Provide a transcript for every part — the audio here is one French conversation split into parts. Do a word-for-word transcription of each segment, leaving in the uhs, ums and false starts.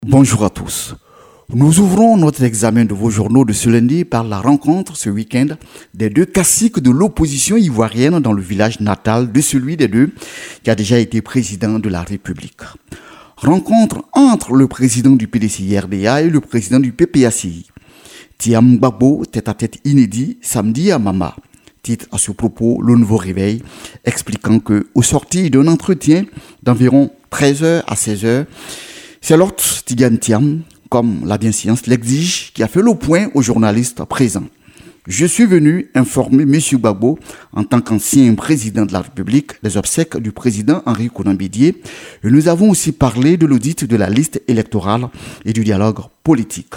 Bonjour à tous. Nous ouvrons notre examen de vos journaux de ce lundi par la rencontre ce week-end des deux caciques de l'opposition ivoirienne dans le village natal de celui des deux qui a déjà été président de la République. Rencontre entre le président du P D C I R D A et le président du P P A C I. Thiam Gbagbo, tête-à-tête inédit, samedi à Mama. Titre à ce propos Le Nouveau Réveil, expliquant que, au sorti d'un entretien d'environ treize heures à seize heures, c'est l'hôte Tidiane Thiam, comme la bienséance l'exige, qui a fait le point aux journalistes présents. Je suis venu informer M. Gbagbo, en tant qu'ancien président de la République, des obsèques du président Henri Konan Bédié. Et nous avons aussi parlé de l'audit de la liste électorale et du dialogue politique.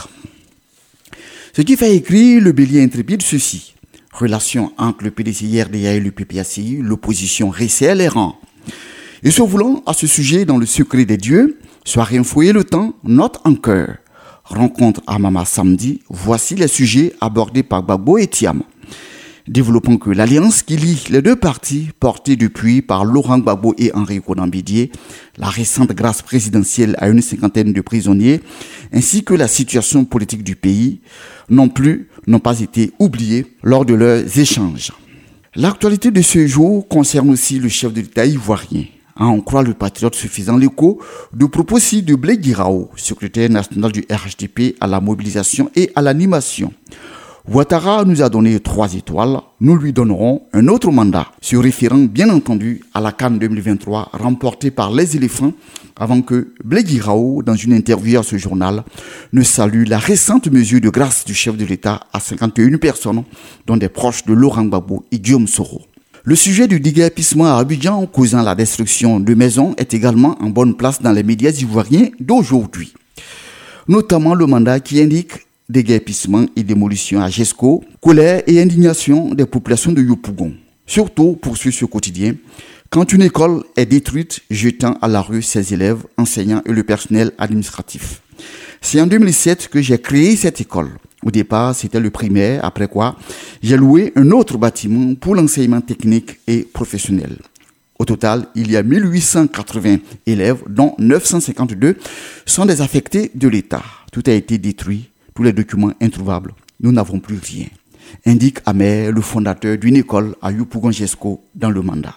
Ce qui fait écrire le bélier intrépide ceci. Relation entre le P D C I R D A et le P P A C I, l'opposition resserre les rangs. Et se voulant à ce sujet dans le secret des dieux, soirée info et le temps, note en cœur. Rencontre à Mama samedi, voici les sujets abordés par Gbagbo et Thiam. Développons que l'alliance qui lie les deux partis, portée depuis par Laurent Gbagbo et Henri Konan Bédié, la récente grâce présidentielle à une cinquantaine de prisonniers, ainsi que la situation politique du pays, non plus n'ont pas été oubliés lors de leurs échanges. L'actualité de ce jour concerne aussi le chef de l'État ivoirien. À en croire le patriote suffisant l'écho de propos de Blé Guiraou, secrétaire national du R H D P à la mobilisation et à l'animation. Ouattara nous a donné trois étoiles, nous lui donnerons un autre mandat, se référant bien entendu à la CAN deux mille vingt-trois remportée par les éléphants, avant que Blé Guiraou, dans une interview à ce journal, ne salue la récente mesure de grâce du chef de l'État à cinquante et une personnes, dont des proches de Laurent Gbagbo et Guillaume Soro. Le sujet du déguerpissement à Abidjan causant la destruction de maisons est également en bonne place dans les médias ivoiriens d'aujourd'hui. Notamment le mandat qui indique déguerpissement et démolition à Jesco, colère et indignation des populations de Yopougon. Surtout, poursuit ce quotidien, quand une école est détruite, jetant à la rue ses élèves, enseignants et le personnel administratif. C'est en deux mille sept que j'ai créé cette école. Au départ, c'était le primaire, après quoi, j'ai loué un autre bâtiment pour l'enseignement technique et professionnel. Au total, il y a mille huit cent quatre-vingts élèves, dont neuf cent cinquante-deux sont des affectés de l'État. Tout a été détruit, tous les documents introuvables. Nous n'avons plus rien, indique Amer, le fondateur d'une école à Yopougon-Jesco, dans le mandat.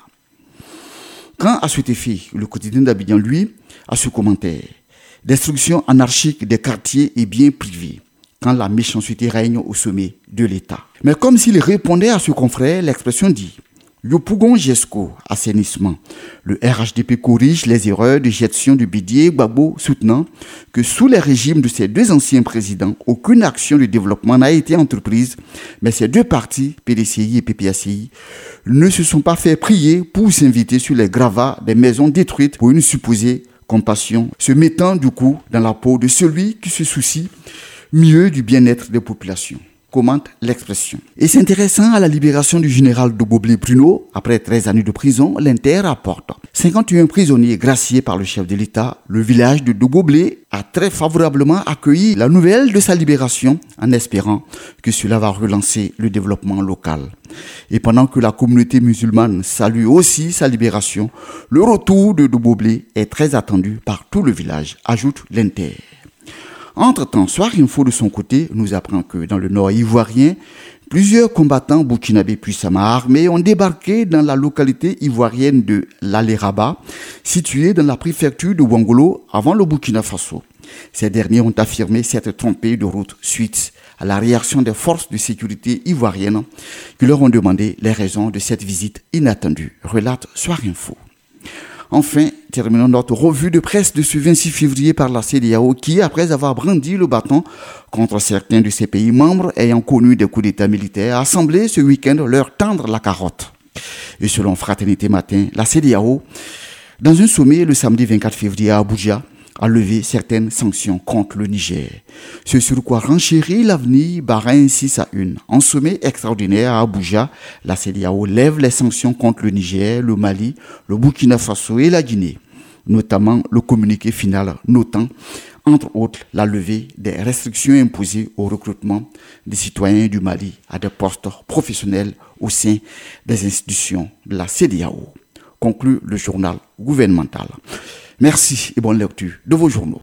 Quand à cet effet, le quotidien d'Abidjan, lui, a ce commentaire. Destruction anarchique des quartiers et biens privés, quand la méchanceté règne au sommet de l'État. Mais comme s'il répondait à ce confrère, l'expression dit « Yopougon-Jesco, assainissement ». Le R H D P corrige les erreurs de gestion du Bédié Gbagbo, soutenant que sous les régimes de ces deux anciens présidents, aucune action de développement n'a été entreprise, mais ces deux partis, P D C I et P P A C I, ne se sont pas fait prier pour s'inviter sur les gravats des maisons détruites pour une supposée compassion, se mettant du coup dans la peau de celui qui se soucie mieux du bien-être des populations, commente l'expression. Et s'intéressant à la libération du général Dogoblé Bruno, après treize années de prison, l'Inter rapporte cinquante et un prisonniers graciés par le chef de l'État. Le village de Dogoblé a très favorablement accueilli la nouvelle de sa libération en espérant que cela va relancer le développement local. Et pendant que la communauté musulmane salue aussi sa libération, le retour de Dogoblé est très attendu par tout le village, ajoute l'Inter. Entre-temps, Soir Info de son côté nous apprend que dans le nord ivoirien, plusieurs combattants burkinabés puissamment armés ont débarqué dans la localité ivoirienne de l'Aléraba, située dans la préfecture de Ouangolo avant le Burkina Faso. Ces derniers ont affirmé s'être trompés de route suite à la réaction des forces de sécurité ivoiriennes qui leur ont demandé les raisons de cette visite inattendue, relate Soir Info. Enfin, terminons notre revue de presse de ce vingt-six février par la C E D E A O qui, après avoir brandi le bâton contre certains de ses pays membres ayant connu des coups d'État militaires, a semblé ce week-end leur tendre la carotte. Et selon Fraternité Matin, la C E D E A O, dans un sommet le samedi vingt-quatre février à Abuja, a levé certaines sanctions contre le Niger. Ce sur quoi renchérit l'avenir barra ainsi sa une. En sommet extraordinaire à Abuja, la C E D E A O lève les sanctions contre le Niger, le Mali, le Burkina Faso et la Guinée. Notamment le communiqué final notant, entre autres, la levée des restrictions imposées au recrutement des citoyens du Mali à des postes professionnels au sein des institutions de la C E D E A O. Conclut le journal gouvernemental. Merci et bonne lecture de vos journaux.